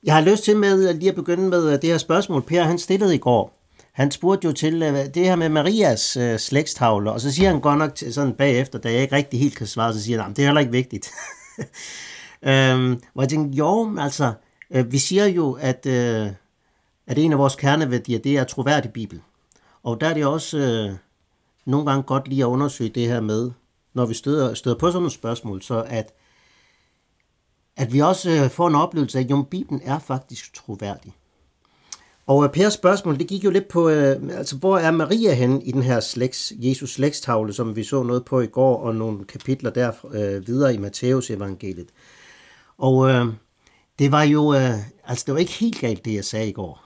Jeg har lyst til med lige at begynde med det her spørgsmål, Per han stillede i går. Han spurgte jo til det her med Marias slægtstavle, og så siger han godt nok sådan bagefter, da jeg ikke rigtig helt kan svare, så siger han, det er heller ikke vigtigt. Hvor jeg tænkte, jo, altså, vi siger jo, at en af vores kerneværdier, det er troværdig Bibel. Og der er det også nogle gange godt lige at undersøge det her med, når vi støder på sådan nogle spørgsmål, så at vi også får en oplevelse af, at Bibelen er faktisk troværdig. Og Pers spørgsmål, det gik jo lidt på, altså hvor er Maria henne i den her Jesus slægtstavle, som vi så noget på i går, og nogle kapitler der videre i Matteus evangeliet. Og det var jo, altså det var ikke helt galt, det jeg sagde i går.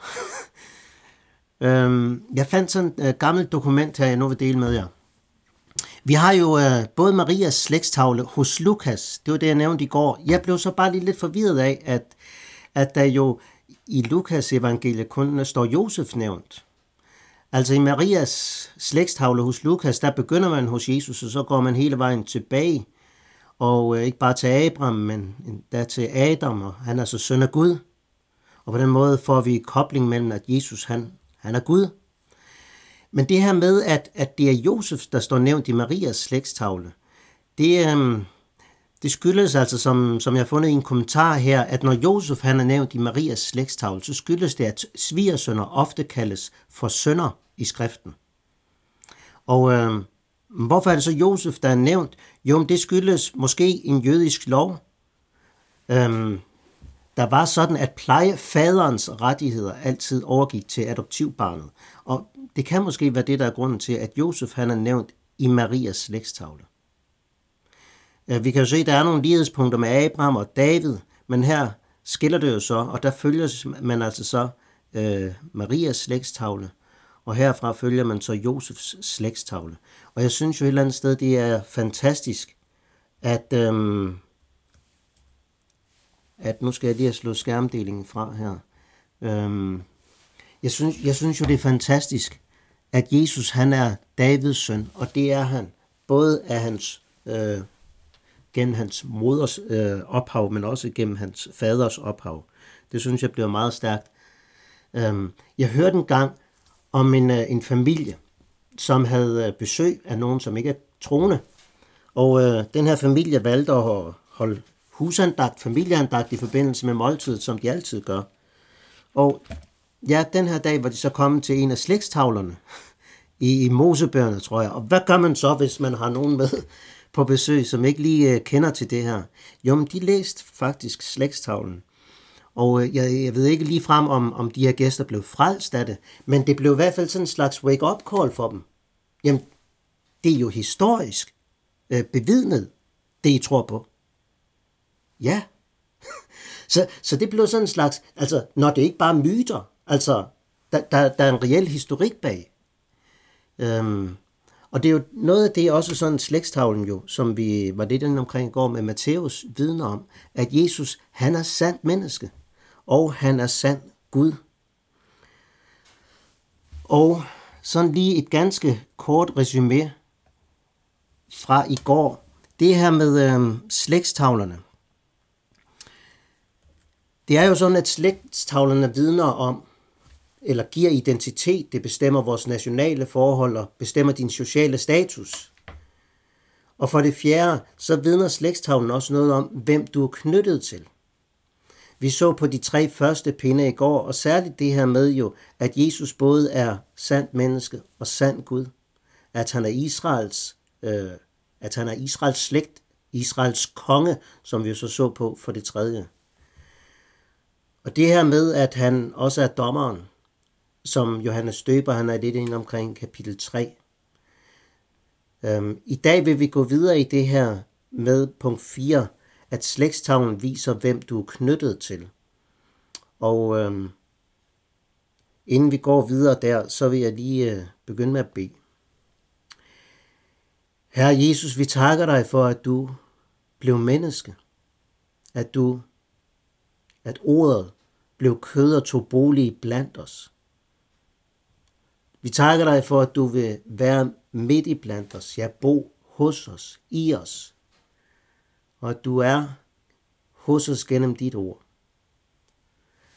Jeg fandt sådan et gammelt dokument her, jeg nu vil dele med jer. Vi har jo både Marias slægtstavle hos Lukas, det var det, jeg nævnte i går. Jeg blev så bare lige lidt forvirret af, at der jo i Lukas evangeliet kun står Josef nævnt. Altså i Marias slægtstavle hos Lukas, der begynder man hos Jesus, og så går man hele vejen tilbage. Og ikke bare til Abraham, men der til Adam, og han er så søn af Gud. Og på den måde får vi kobling mellem, at Jesus han er Gud. Men det her med, at det er Josef, der står nævnt i Marias slægtstavle, det skyldes altså, som jeg har fundet i en kommentar her, at når Josef han er nævnt i Marias slægtstavle, så skyldes det, at svigersønner ofte kaldes for sønner i skriften. Og hvorfor er det så Josef, der er nævnt? Jo, det skyldes måske en jødisk lov. Der var sådan, at plejefaderens rettigheder altid overgik til adoptivbarnet. Og det kan måske være det, der er grunden til, at Josef han er nævnt i Marias slægtstavle. Vi kan jo se, at der er nogle lighedspunkter med Abraham og David, men her skiller det jo så, og der følger man altså så Marias slægtstavle, og herfra følger man så Josefs slægtstavle. Og jeg synes jo et eller andet sted, det er fantastisk, at nu skal jeg lige have slået skærmdelingen fra her. Jeg synes jo, det er fantastisk, at Jesus han er Davids søn, og det er han både af hans gennem hans moders ophav, men også gennem hans faders ophav. Det synes jeg bliver meget stærkt. Jeg hørte engang om en familie, som havde besøg af nogen, som ikke er troende. Og den her familie valgte at holde husandagt, familieandagt i forbindelse med måltidet, som de altid gør. Og ja, den her dag var de så kommet til en af slægtstavlerne i Mosebøgerne, tror jeg. Og hvad gør man så, hvis man har nogen med på besøg, som ikke lige kender til det her? Jo, men de læste faktisk slægtstavlen. Og jeg ved ikke lige frem, om de her gæster blev frelst af det, men det blev i hvert fald sådan en slags wake-up call for dem. Jamen, det er jo historisk bevidnet, det I tror på. Ja. så det blev sådan en slags, altså, når det ikke bare myter, altså, der er en reel historik bag. Og det er jo noget af det også sådan slægtstavlen jo, som vi var lidt inde omkring i går med Matteus vidner om, at Jesus, han er sandt menneske, og han er sand Gud. Og sådan lige et ganske kort resumé fra i går, det her med slægtstavlerne. Det er jo sådan, at slægtstavlerne vidner om, eller giver identitet, det bestemmer vores nationale forhold og bestemmer din sociale status. Og for det fjerde, så vidner slægtstavlen også noget om, hvem du er knyttet til. Vi så på de 3 første pinde i går, og særligt det her med jo, at Jesus både er sandt menneske og sand Gud. At han er Israels slægt, Israels konge, som vi så på for det tredje. Og det her med, at han også er dommeren, som Johannes Døber, han er lidt inde omkring kapitel 3. I dag vil vi gå videre i det her med punkt 4, at slægtstavlen viser, hvem du er knyttet til. Og inden vi går videre der, så vil jeg lige begynde med at bede. Herre Jesus, vi takker dig for, at du blev menneske. At ordet blev kød og tog bolig blandt os. Vi takker dig for, at du vil være midt i blandt os, ja, bo hos os, i os, og at du er hos os gennem dit ord.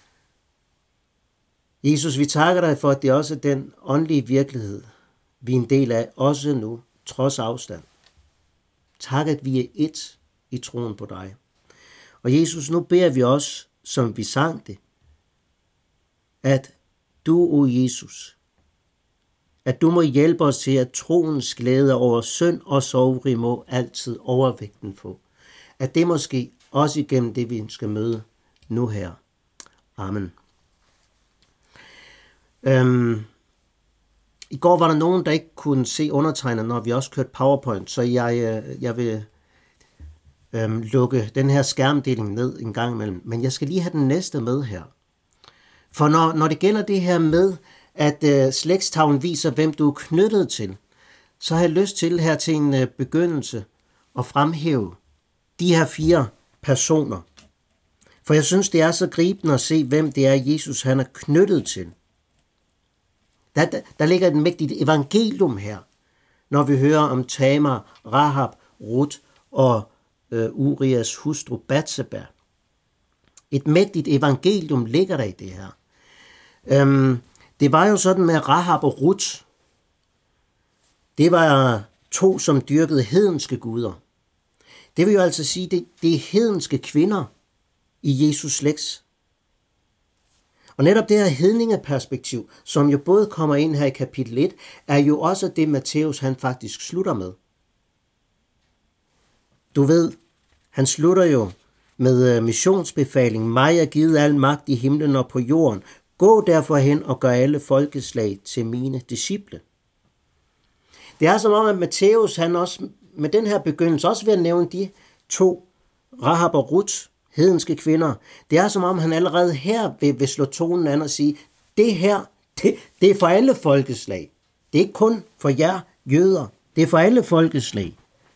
Jesus, vi takker dig for, at det også er den åndelige virkelighed, vi er en del af, også nu, trods afstand. Tak, at vi er ét i troen på dig. Og Jesus, nu beder vi også, som vi sang det, at du, o Jesus, at du må hjælpe os til, at troens glæde over synd og sorg må altid overvægten få. At det måske også igennem det, vi skal møde nu her. Amen. I går var der nogen, der ikke kunne se undertegnet, når vi også kørte PowerPoint, så jeg vil lukke den her skærmdeling ned en gang imellem. Men jeg skal lige have den næste med her. For når det gælder det her med, at slægtstavlen viser, hvem du er knyttet til, så har jeg lyst til her til en begyndelse at fremhæve de her 4 personer. For jeg synes, det er så gribende at se, hvem det er, Jesus han er knyttet til. Der ligger et mægtigt evangelium her, når vi hører om Tamar, Rahab, Ruth og Urias hustru Batseba. Et mægtigt evangelium ligger der i det her. Det var jo sådan med Rahab og Ruth. Det var 2, som dyrkede hedenske guder. Det vil jo altså sige, det er hedenske kvinder i Jesus slægt. Og netop det her hedningeperspektiv, som jo både kommer ind her i kapitel 1, er jo også det, Matthæus han faktisk slutter med. Du ved, han slutter jo med missionsbefaling. Mig er givet al magt i himlen og på jorden. Gå derfor hen og gør alle folkeslag til mine disciple. Det er som om, at Matthæus han også med den her begyndelse også vil nævne de 2, Rahab og Ruth, hedenske kvinder. Det er som om, han allerede her vil slå tonen an og sige, det her, det er for alle folkeslag. Det er ikke kun for jer jøder. Det er for alle folkeslag.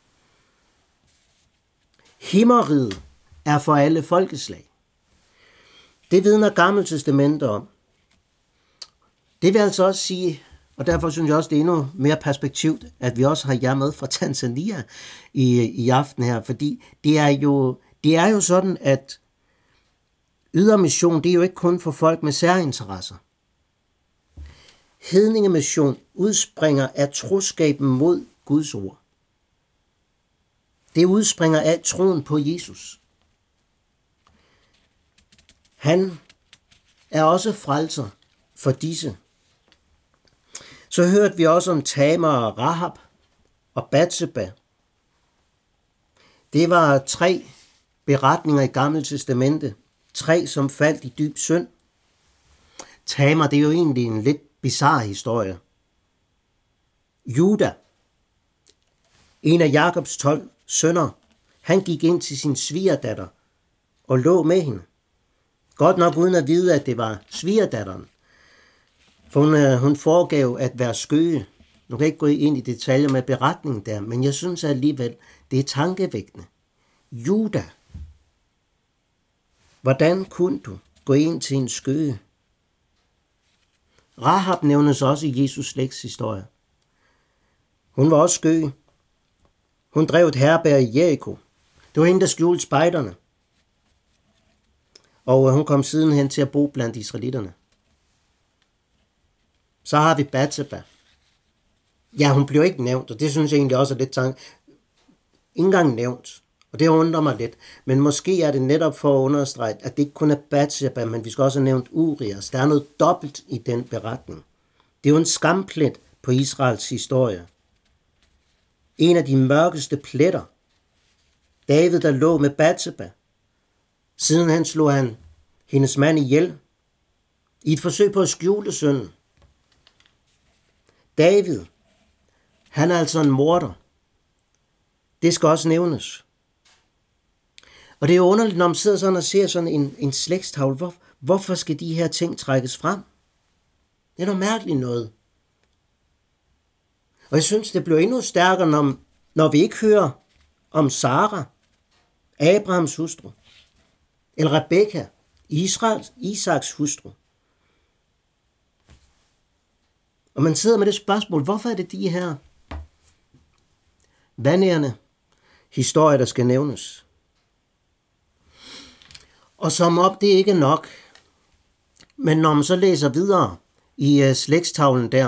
Himmeriget er for alle folkeslag. Det vidner Gamle Testamente om. Det vil altså også sige, og derfor synes jeg også, det er endnu mere perspektivt, at vi også har jer med fra Tanzania i aften her, fordi det er jo sådan, at ydermission, det er jo ikke kun for folk med særinteresser. Hedningemission udspringer af troskaben mod Guds ord. Det udspringer af troen på Jesus. Han er også frelser for disse. Så hørte vi også om Tamar og Rahab og Batseba. Det var 3 beretninger i Gamle Testamente. 3, som faldt i dyb synd. Tamar, det er jo egentlig en lidt bizarre historie. Juda, en af Jakobs 12 sønner, han gik ind til sin svigerdatter og lå med hende. Godt nok uden at vide, at det var svigerdatteren. For hun foregav at være skøge. Nu kan jeg ikke gå ind i detaljer med beretningen der, men jeg synes alligevel, det er tankevækkende. Juda, hvordan kunne du gå ind til en skøge? Rahab nævnes også i Jesus slægtshistorie. Hun var også skøge. Hun drev et herberg i Jericho. Det var hende, der skjulte spejderne. Og hun kom sidenhen til at bo blandt israelitterne. Så har vi Batseba. Ja, hun blev ikke nævnt, og det synes jeg egentlig også er lidt ikke engang nævnt. Og det undrer mig lidt. Men måske er det netop for at understrege, at det ikke kun er Batseba, men vi skal også have nævnt Urias. Der er noget dobbelt i den beretning. Det er jo en skamplet på Israels historie. En af de mørkeste pletter. David, der lå med Batseba. Siden han slog han hendes mand ihjel i et forsøg på at skjule synden. David, han er altså en morder. Det skal også nævnes. Og det er jo underligt, når man sidder sådan og ser sådan en slægtstavle. Hvorfor skal de her ting trækkes frem? Det er noget mærkeligt noget. Og jeg synes, det bliver endnu stærkere, når vi ikke hører om Sara, Abrahams hustru, eller Rebekka, Isaks hustru. Og man sidder med det spørgsmål, hvorfor er det de her vandærende historier, der skal nævnes? Og som om det ikke er nok, Men når man så læser videre i slægtstavlen der,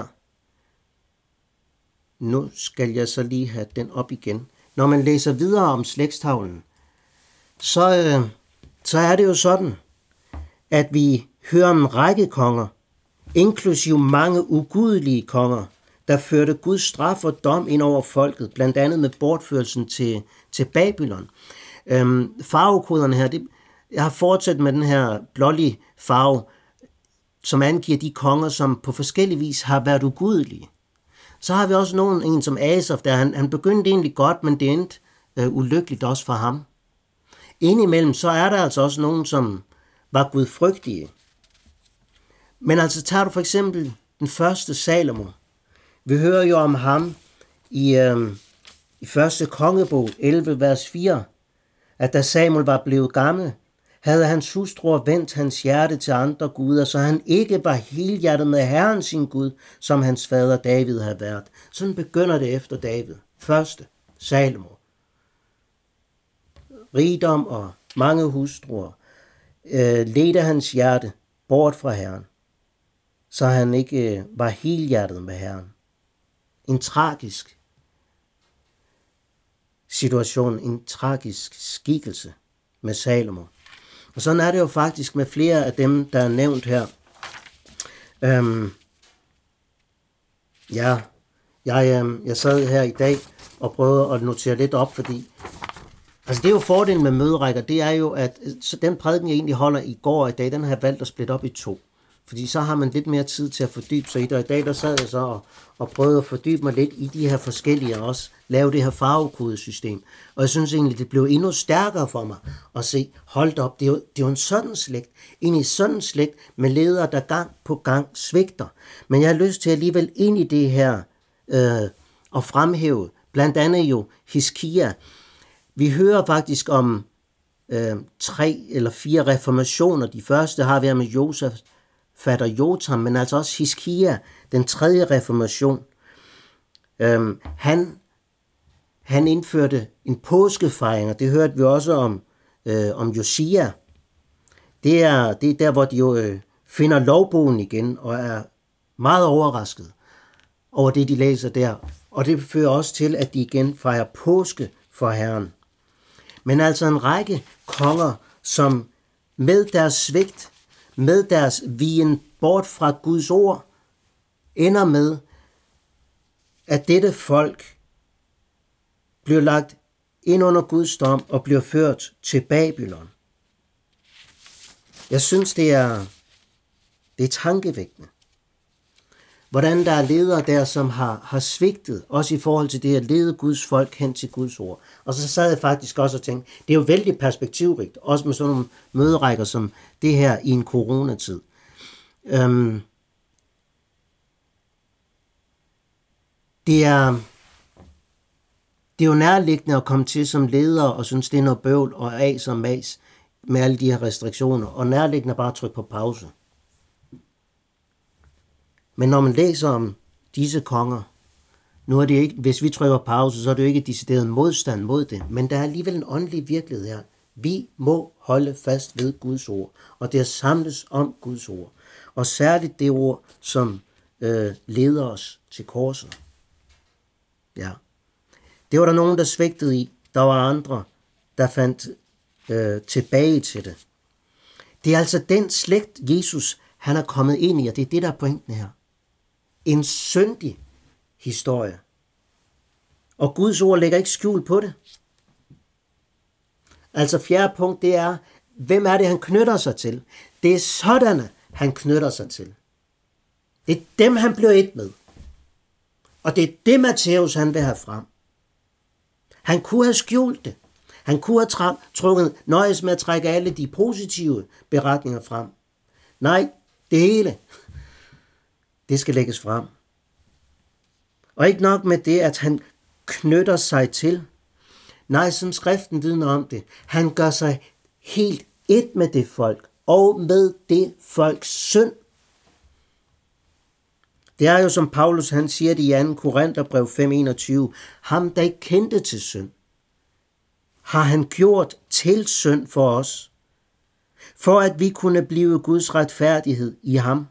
nu skal jeg så lige have den op igen. Når man læser videre om slægtstavlen, så er det jo sådan, at vi hører om en række konger, inklusive mange ugudelige konger, der førte Guds straf og dom ind over folket, blandt andet med bortførelsen til Babylon. Farvekoderne her, jeg har fortsat med den her blålige farve, som angiver de konger, som på forskellig vis har været ugudelige. Så har vi også en som Asaf, der han begyndte egentlig godt, men det endte ulykkeligt også for ham. Indimellem så er der altså også nogen, som var gudfrygtige. Men altså tager du for eksempel den første Salomo. Vi hører jo om ham i første kongebog 11, vers 4, at da Samuel var blevet gammel, havde hans hustruer vendt hans hjerte til andre guder, så han ikke var helhjertet med Herren sin Gud, som hans fader David havde været. Sådan begynder det efter David. Første Salomo. Rigdom og mange hustruer ledte hans hjerte bort fra Herren, så han ikke var helhjertet med Herren. En tragisk situation, en tragisk skikkelse med Salomo. Og sådan er det jo faktisk med flere af dem, der er nævnt her. Jeg sad her i dag og prøvede at notere lidt op, fordi altså det er jo fordelen med møderækker, det er jo, at så den prædiken, jeg egentlig holder i går og i dag, den har jeg valgt at splitte op i 2. Fordi så har man lidt mere tid til at fordybe sig i det. Og i dag der sad jeg så og prøvede at fordybe mig lidt i de her forskellige, og også lave det her farvekodesystem. Og jeg synes egentlig, det blev endnu stærkere for mig at se, hold op, det er jo en sådan slægt. Ind i sådan slægt med ledere, der gang på gang svigter. Men jeg har lyst til alligevel ind i det her og fremhæve, blandt andet jo Hiskia. Vi hører faktisk om 3 eller 4 reformationer. De første har vi her med Josef, fatter Jotam, men altså også Hiskia, den 3. reformation. Han indførte en påskefejring, og det hørte vi også om Josia. Det er der, hvor de jo finder lovbogen igen, og er meget overrasket over det, de læser der. Og det fører også til, at de igen fejrer påske for Herren. Men altså en række konger, som med deres svigt, med deres vigen bort fra Guds ord, ender med, at dette folk bliver lagt ind under Guds dom og bliver ført til Babylon. Jeg synes, det er tankevækkende. Hvordan der er ledere der, som har svigtet, også i forhold til det at lede Guds folk hen til Guds ord. Og så sad jeg faktisk også og tænkte, det er jo vældig perspektivrigt, også med sådan nogle møderækker som det her i en coronatid. Det er jo nærliggende at komme til som leder og synes, det er noget bøvl og as og mas med alle de her restriktioner, og nærliggende bare at trykke på pause. Men når man læser om disse konger, nu er det ikke, hvis vi trykker pause, så er det jo ikke decideret modstand mod det, men der er alligevel en åndelig virkelighed her. Vi må holde fast ved Guds ord, og det er samles om Guds ord. Og særligt det ord, som leder os til korset. Ja. Det var der nogen, der svigtede i. Der var andre, der fandt tilbage til det. Det er altså den slægt, Jesus han er kommet ind i, og det er det, der er pointen her. En syndig historie. Og Guds ord lægger ikke skjul på det. Altså 4. punkt, det er, hvem er det, han knytter sig til? Det er sådanne, han knytter sig til. Det er dem, han bliver et med. Og det er det, Matthæus han vil have frem. Han kunne have skjult det. Han kunne have nøjes med at trække alle de positive beretninger frem. Nej, det hele, det skal lægges frem. Og ikke nok med det, at han knytter sig til. Nej, som skriften vidner om det. Han gør sig helt et med det folk, og med det folks synd. Det er jo som Paulus han siger det i 2. Korintherbrev 5:21. Ham, der ikke kendte til synd, har han gjort til synd for os, for at vi kunne blive Guds retfærdighed i ham.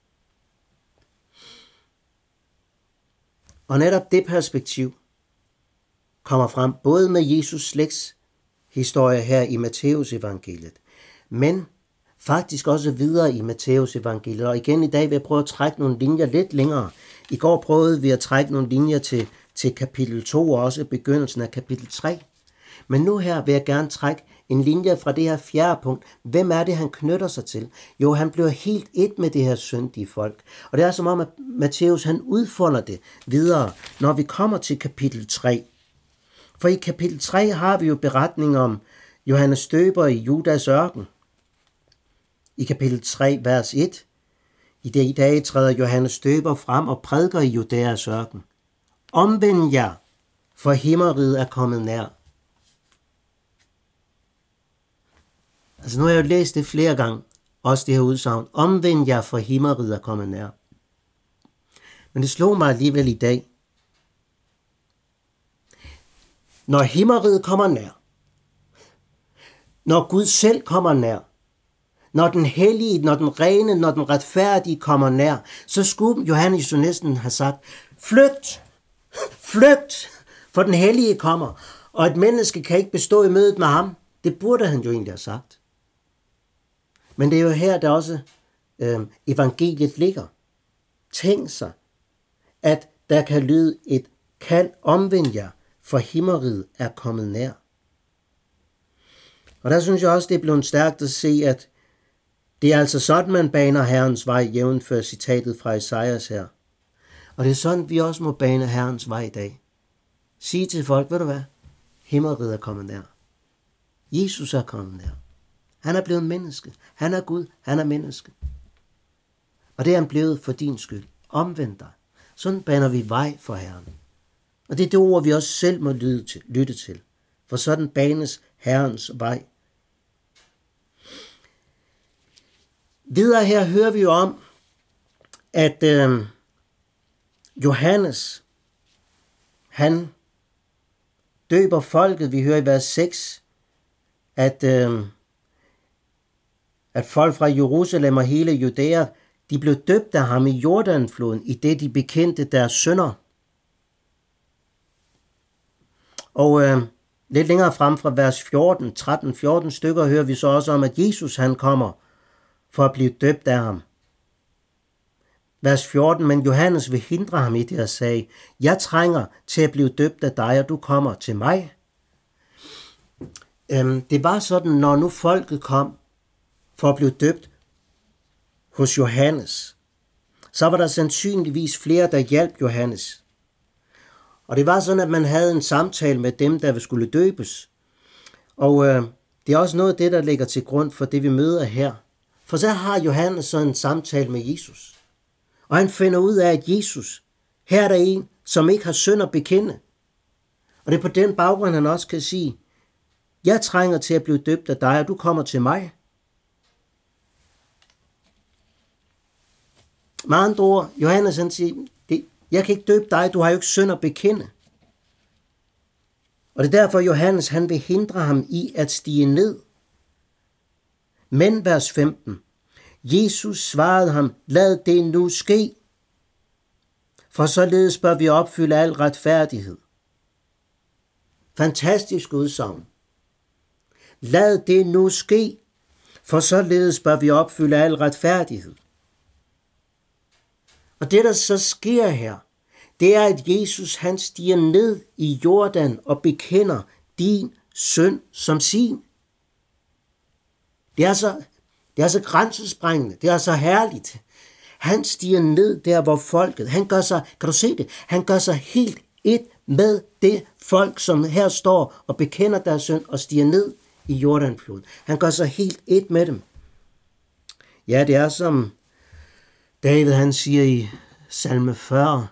Og netop det perspektiv kommer frem både med Jesus slægts historie her i Matteus evangeliet, men faktisk også videre i Matteus evangeliet. Og igen i dag vil jeg prøve at trække nogle linjer lidt længere. I går prøvede vi at trække nogle linjer til kapitel 2 og også begyndelsen af kapitel 3. Men nu her vil jeg gerne trække en linje fra det her 4. punkt. Hvem er det, han knytter sig til? Jo, han bliver helt et med det her syndige folk. Og det er som om, at Matteus han udfolder det videre, når vi kommer til kapitel 3. For i kapitel 3 har vi jo beretning om Johannes Døber i Judas ørken. I kapitel 3, vers 1. I de dage træder Johannes Døber frem og prædiker i Judæas ørken. Omvend jer, for himmeriget er kommet nær. Altså nu har jeg jo læst det flere gange, også det her udsagn. Omvend jer, for himmeriget er kommet nær. Men det slog mig alligevel i dag. Når himmeriget kommer nær, når Gud selv kommer nær, når den hellige, når den rene, når den retfærdige kommer nær, så skulle Johannes jo næsten have sagt, flygt, flygt, for den hellige kommer, og et menneske kan ikke bestå i mødet med ham. Det burde han jo egentlig have sagt. Men det er jo her, der også evangeliet ligger. Tænk sig, at der kan lyde et kald, omvend jer, for himmeriget er kommet nær. Og der synes jeg også, det er blevet stærkt at se, at det er altså sådan, man baner Herrens vej, jævnfør citatet fra Esajas her. Og det er sådan, vi også må bane Herrens vej i dag. Sige til folk, ved du hvad? Himmeriget er kommet nær. Jesus er kommet nær. Han er blevet menneske. Han er Gud. Han er menneske. Og det er han blevet for din skyld. Omvend dig. Sådan baner vi vej for Herren. Og det er det ord, vi også selv må lytte til. For sådan banes Herrens vej. Videre her hører vi jo om, at Johannes, han døber folket. Vi hører i vers 6, at folk fra Jerusalem og hele Judæa, de blev døbt af ham i Jordanfloden, i det de bekendte deres synder. Og lidt længere frem fra vers 13-14 stykker, hører vi så også om, at Jesus han kommer for at blive døbt af ham. Vers 14, men Johannes vil hindre ham i det og sagde, jeg trænger til at blive døbt af dig, og du kommer til mig. Det var sådan, når nu folket kom for at blive døbt hos Johannes, så var der sandsynligvis flere, der hjalp Johannes. Og det var sådan, at man havde en samtale med dem, der skulle døbes. Og det er også noget af det, der ligger til grund for det, vi møder her. For så har Johannes så en samtale med Jesus. Og han finder ud af, at Jesus, her er der en, som ikke har synd at bekende. Og det er på den baggrund, han også kan sige, jeg trænger til at blive døbt af dig, og du kommer til mig. Med andre ord, Johannes han siger, jeg kan ikke døbe dig, du har jo ikke synd at bekende. Og det er derfor, Johannes han vil hindre ham i at stige ned. Men vers 15. Jesus svarede ham, lad det nu ske, for således bør vi opfylde al retfærdighed. Fantastisk udsagn. Lad det nu ske, for således bør vi opfylde al retfærdighed. Og det, der så sker her, det er, at Jesus han stiger ned i Jordan og bekender din synd som sin. Det er så grænsesprængende, det er så herligt. Han stiger ned der, hvor folket, han gør sig, kan du se det? Han gør sig helt et med det folk, som her står og bekender deres synd og stiger ned i Jordanfloden. Han gør sig helt et med dem. Ja, det er som David han siger i salme 40.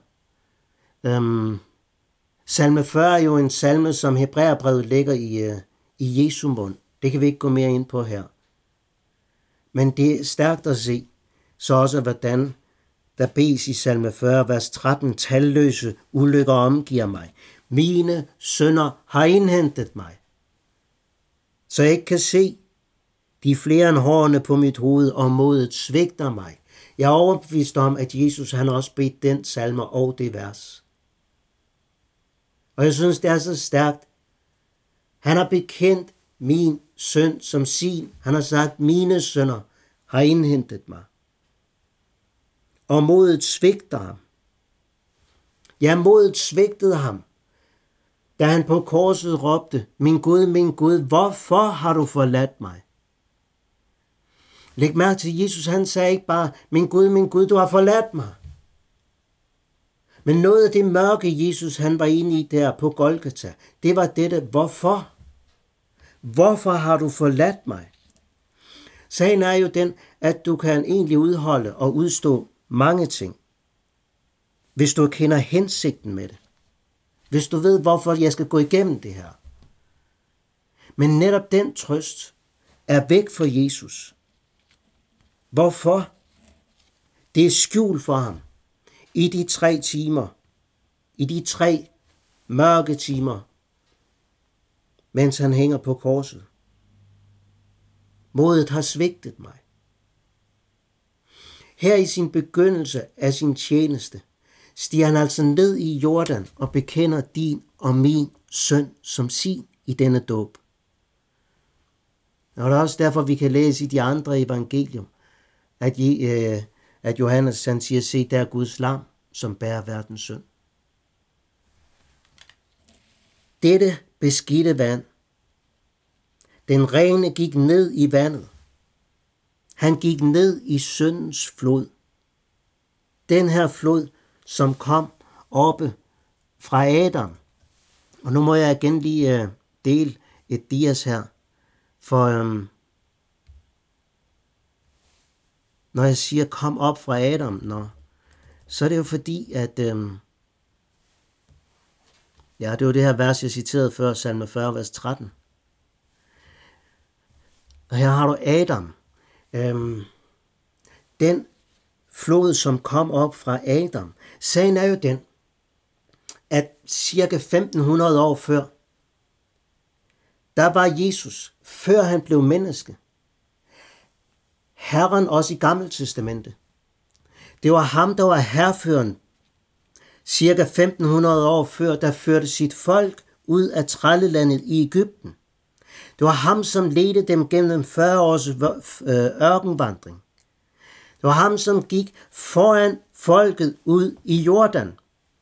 Salme 40 er jo en salme, som Hebræerbrevet ligger i Jesu mund. Det kan vi ikke gå mere ind på her. Men det er stærkt at se, så også hvordan der bes i salme 40, vers 13, talløse ulykker omgiver mig. Mine synder har indhentet mig, så jeg ikke kan se De er flere end hårene på mit hoved, og modet svigter mig. Jeg er overbevist om, at Jesus han også bedt den salme og det vers. Og jeg synes, det er så stærkt. Han har bekendt min synd som sin. Han har sagt, mine synder har indhentet mig. Og modet svigter ham. Ja, modet svigtede ham, da han på korset råbte, min Gud, hvorfor har du forladt mig? Læg mærke til, Jesus han sagde ikke bare, min Gud, du har forladt mig. Men noget af det mørke, Jesus han var inde i der på Golgata, det var dette, hvorfor? Hvorfor har du forladt mig? Sagen er jo den, at du kan egentlig udholde og udstå mange ting, hvis du kender hensigten med det. Hvis du ved, hvorfor jeg skal gå igennem det her. Men netop den trøst er væk for Jesus. Hvorfor? Det er skjult for ham. I de 3 timer. I de 3 mørke timer. Mens han hænger på korset. Modet har svigtet mig. Her i sin begyndelse af sin tjeneste, stiger han altså ned i Jordan og bekender din og min synd som sin i denne dåb. Og det er også derfor, vi kan læse i de andre evangelium, at Johannes han siger, se der er Guds lam, som bærer verdens synd. Dette beskidte vand, den rene gik ned i vandet. Han gik ned i syndens flod. Den her flod, som kom oppe fra Adam. Og nu må jeg igen lige dele et dias her. For når jeg siger kom op fra Adam, så er det jo fordi, at det var det her vers, jeg citerede før, salme 40, vers 13. Og her har du Adam. Den flod, som kom op fra Adam. Sagen er jo den, at cirka 1500 år før, der var Jesus, før han blev menneske, Herren også i Gamle Testamente. Det var ham, der var herføren, cirka 1500 år før, der førte sit folk ud af trællelandet i Egypten. Det var ham, som ledte dem gennem 40 års ørkenvandring. Det var ham, som gik foran folket ud i Jordan.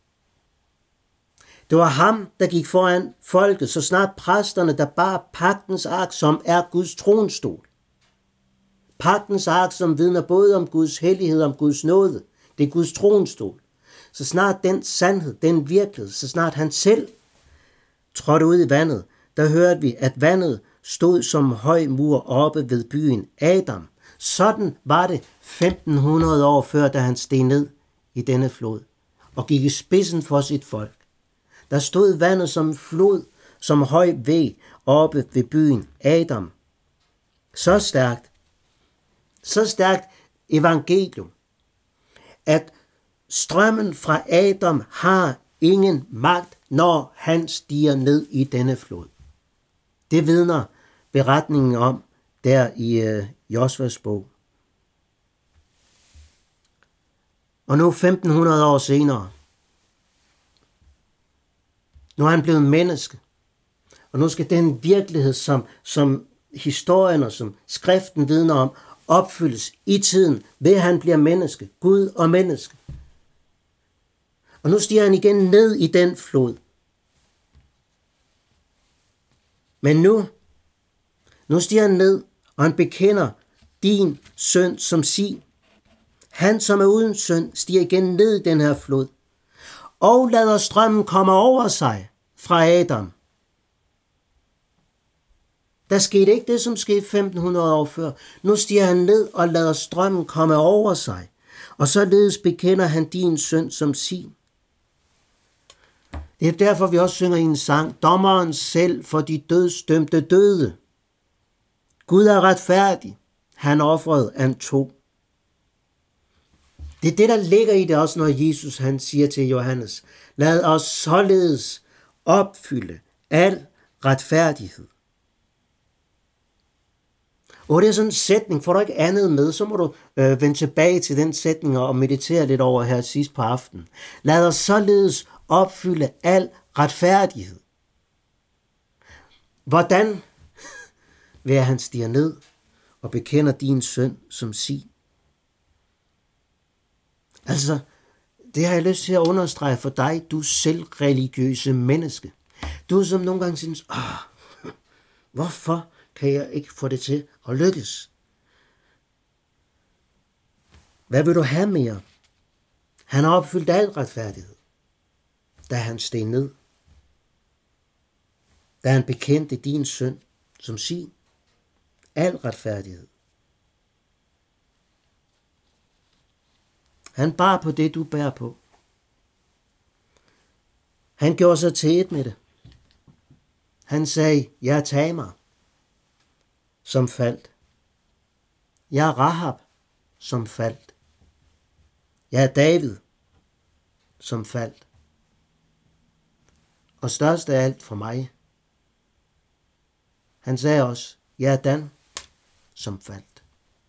Det var ham, der gik foran folket, så snart præsterne, der bar pagtens ark, som er Guds tronstol. Pagtens ark, som vidner både om Guds hellighed og om Guds nåde. Det er Guds tronstol. Så snart den sandhed, den virkelighed, så snart han selv trådte ud i vandet, der hørte vi, at vandet stod som høj mur oppe ved byen Adam. Sådan var det 1500 år før, da han steg ned i denne flod og gik i spidsen for sit folk. Der stod vandet som flod, som høj væg oppe ved byen Adam. Så stærkt evangelium, at strømmen fra Adam har ingen magt, når han stiger ned i denne flod. Det vidner beretningen om der i Josvas bog. Og nu 1500 år senere, nu er han blevet menneske, og nu skal den virkelighed, som historien og som skriften vidner om, opfyldes i tiden, ved at han bliver menneske, Gud og menneske. Og nu stiger han igen ned i den flod. Men nu stiger han ned, og han bekender din synd som sin. Han, som er uden synd, stiger igen ned i den her flod, og lader strømmen komme over sig fra Adam. Der skete ikke det, som skete 1500 år før. Nu stiger han ned og lader strømmen komme over sig, og således bekender han din synd som sin. Det er derfor, vi også synger i en sang, dommeren selv for de dødsdømte døde. Gud er retfærdig. Han ofrede, han tog. Det er det, der ligger i det også, når Jesus han siger til Johannes, lad os således opfylde al retfærdighed. Det er sådan en sætning, får du ikke andet med, så må du vende tilbage til den sætning og meditere lidt over her sidst på aftenen. Lad os således opfylde al retfærdighed. Hvordan? Ved at han stiger ned og bekender din synd som sin. Altså, det har jeg lyst til at understrege for dig, du selvreligiøse menneske. Du som nogle gange synes, hvorfor kan jeg ikke få det til at lykkes? Hvad vil du have mere? Han har opfyldt al retfærdighed, da han steg ned. Da han bekendte din synd som sin. Al retfærdighed. Han bar på det, du bærer på. Han gjorde sig til et med det. Han sagde, jeg er Tamar, som faldt. Jeg er Rahab, som faldt. Jeg er David, som faldt. Og størst af alt for mig. Han sagde også, jeg er Dan, som faldt.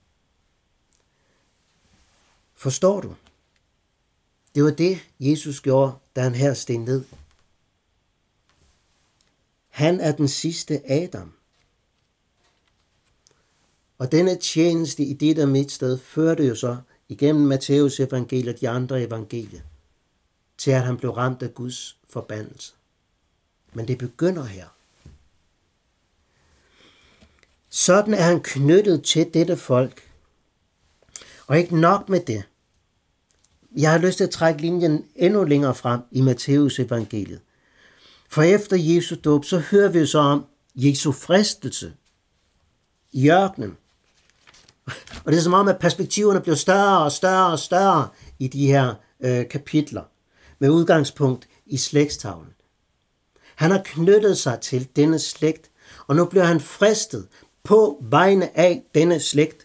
Forstår du? Det var det, Jesus gjorde, da han her steg ned. Han er den sidste Adam. Og denne tjeneste i dit og mit sted førte jo så igennem Matteus evangeliet og de andre evangelier til at han blev ramt af Guds forbandelse. Men det begynder her. Sådan er han knyttet til dette folk. Og ikke nok med det. Jeg har lyst til at trække linjen endnu længere frem i Matteus evangeliet. For efter Jesu dåb, så hører vi så om Jesu fristelse i ørkenen. Og det er som om, at perspektiverne bliver større og større og større i de her kapitler, med udgangspunkt i slægtstavlen. Han har knyttet sig til denne slægt, og nu bliver han fristet på vegne af denne slægt.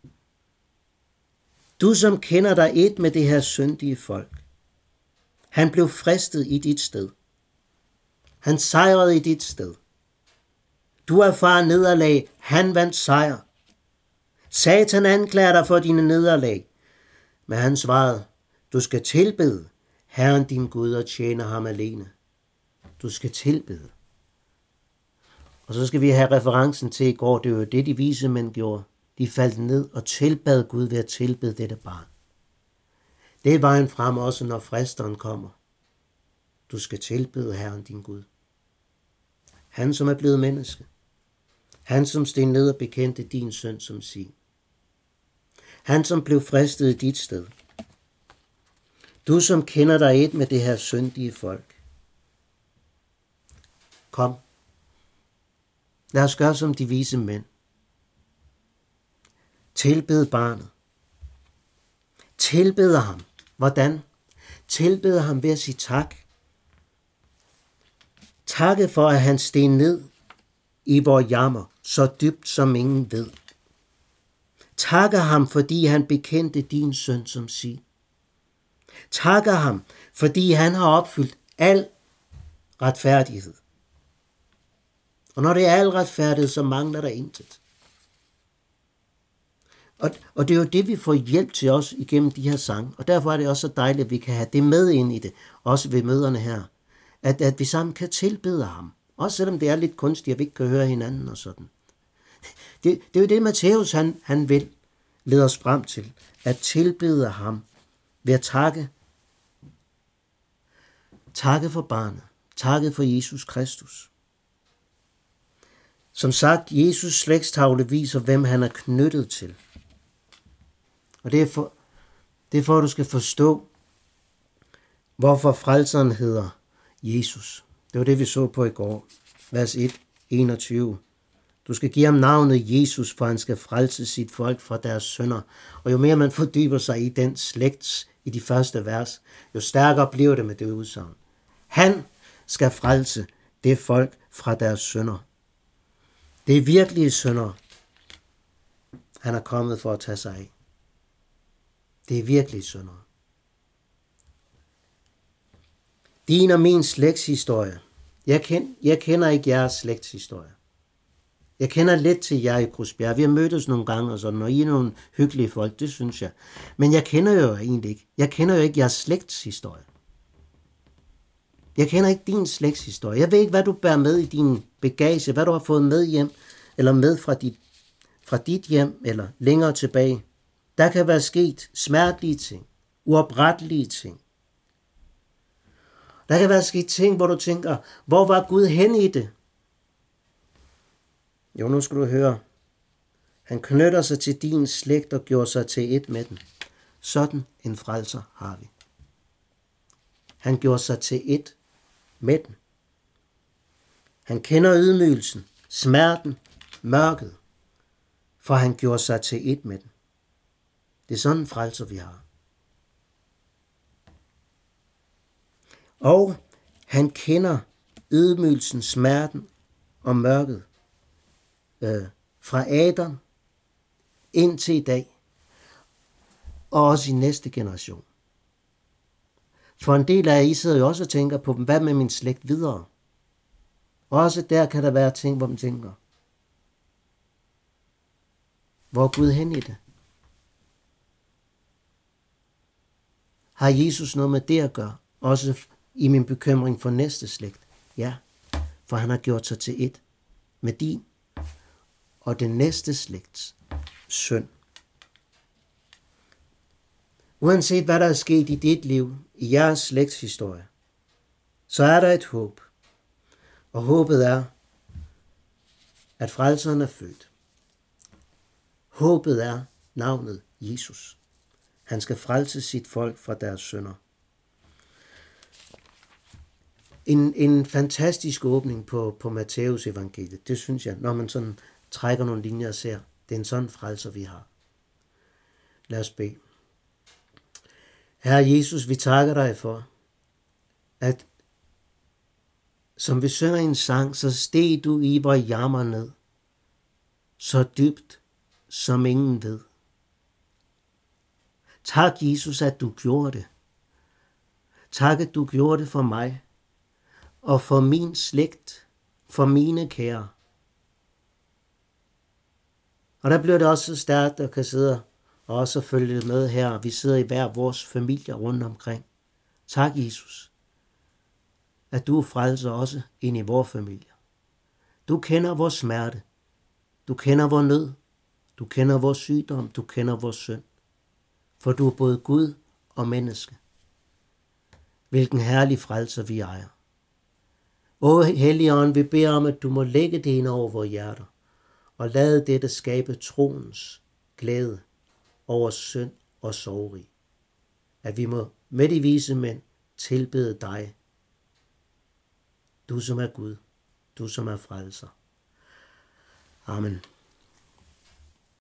Du som kender dig et med det her syndige folk. Han blev fristet i dit sted. Han sejrede i dit sted. Du erfarer nederlag, han vandt sejr. Satan anklager dig for dine nederlag. Men han svarede, du skal tilbede Herren din Gud og tjene ham alene. Du skal tilbede. Og så skal vi have referencen til i går, det var jo det, de vise mænd gjorde. De faldt ned og tilbad Gud ved at tilbede dette barn. Det er vejen frem også, når fristeren kommer. Du skal tilbede Herren din Gud. Han, som er blevet menneske. Han, som steg ned og bekendte din synd som sin. Han, som blev fristet i dit sted. Du, som kender dig et med det her syndige folk. Kom. Lad os gøre som de vise mænd. Tilbed barnet. Tilbeder ham. Hvordan? Tilbeder ham ved at sige tak. Takke for, at han steg ned i vor jammer, så dybt som ingen ved. Takke ham, fordi han bekendte din synd som sin. Takke ham, fordi han har opfyldt al retfærdighed. Og når det er al retfærdighed, så mangler der intet. Og det er jo det, vi får hjælp til os igennem de her sange. Og derfor er det også så dejligt, at vi kan have det med ind i det, også ved møderne her. At vi sammen kan tilbede ham. Også selvom det er lidt kunstigt, at vi ikke kan høre hinanden og sådan. Det er jo det, Matteus han vil lede os frem til. At tilbede ham ved at takke. Takke for barnet. Takke for Jesus Kristus. Som sagt, Jesus slægtstavle viser, hvem han er knyttet til. Og det er for, at du skal forstå, hvorfor frelseren hedder Jesus. Det var det, vi så på i går. Vers 1, 21. Du skal give ham navnet Jesus, for han skal frelse sit folk fra deres synder. Og jo mere man fordyber sig i den slægt i de første vers, jo stærkere bliver det med det udsagn. Han skal frelse det folk fra deres synder. Det er virkelige synder, han er kommet for at tage sig af. Det er virkelige synder. Din og min slægtshistorie. Jeg kender ikke jeres slægtshistorie. Jeg kender lidt til jer i Grusbjerg. Vi har mødtes nogle gange og sådan, og I er nogle hyggelige folk, det synes jeg. Men jeg kender jo egentlig ikke. Jeg kender jo ikke jeres slægtshistorie. Jeg kender ikke din slægtshistorie. Jeg ved ikke, hvad du bærer med i din bagage, hvad du har fået med hjem, eller med fra dit hjem, eller længere tilbage. Der kan være sket smertelige ting, uoprettelige ting. Der kan være sket ting, hvor du tænker, hvor var Gud hen i det? Jo, nu skal du høre. Han knytter sig til din slægt og gjorde sig til et med den. Sådan en frelser har vi. Han gjorde sig til et med den. Han kender ydmygelsen, smerten, mørket, for han gjorde sig til et med den. Det er sådan en frelser, vi har. Og han kender ydmygelsen, smerten og mørket fra Adam indtil i dag, og også i næste generation. For en del af jer, I sidder jo også og tænker på, hvad med min slægt videre? Også der kan der være ting, hvor man tænker, hvor er Gud hen i det? Har Jesus noget med det at gøre? Også i min bekymring for næste slægt? Ja, for han har gjort sig til et med din og den næste slægts søn. Uanset hvad der er sket i dit liv, i jeres slægtshistorie, så er der et håb. Og håbet er, at frelseren er født. Håbet er navnet Jesus. Han skal frelse sit folk fra deres synder. En fantastisk åbning på Matteus evangeliet, det synes jeg, når man sådan trækker nogle linjer og ser, det er en sådan frelser, vi har. Lad os bede. Herre Jesus, vi takker dig for, at som vi synger en sang, så steg du i vor jammer ned, så dybt, som ingen ved. Tak, Jesus, at du gjorde det. Tak, at du gjorde det for mig, og for min slægt, for mine kære. Og der bliver det også så stærkt, at kan sidde og også følge med her. Vi sidder i hver vores familie rundt omkring. Tak, Jesus, at du frelser også ind i vores familie. Du kender vores smerte. Du kender vores nød. Du kender vores sygdom. Du kender vores synd. For du er både Gud og menneske. Hvilken herlig frelser vi ejer. O Helligånd, vi beder om, at du må lægge det ind over vores hjerter, og lade dette skabe troens glæde over synd og sorgeri. At vi må med de vise mænd tilbede dig, du som er Gud, du som er frelser. Amen.